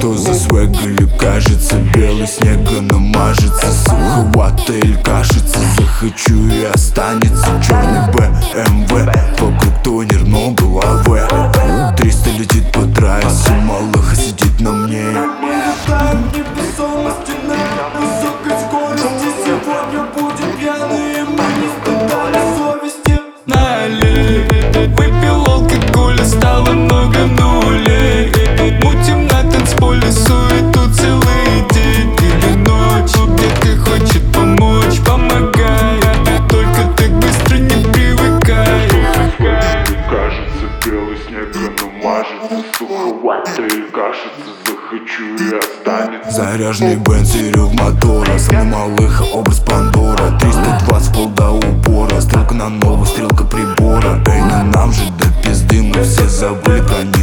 Что за свэг или кажется, белый снег намажется, суховато или кашица, захочу и останется. Черный БМВ, вокруг тонер, но головы 300 летит по трассе, малыха сидит на мне. Мы летаем в невесомости на высокой скорости. Сегодня будем пьяные, мы не испытали совести. Налей, выпил алкоголя, стало много нулей. Мутим на танцполе, суету целый день или ночь. Детка хочет помочь, помогай, только так быстро не привыкай. Кажется, белый снег намажется, суховато или кашица, захочу и останется. Заряженный бенз и рев мотора, самый малыха образ Пандора. 320 пол до упора, стрелка на новую, стрелка прибора. Эй, ну нам же до пизды, мы все забыли про них.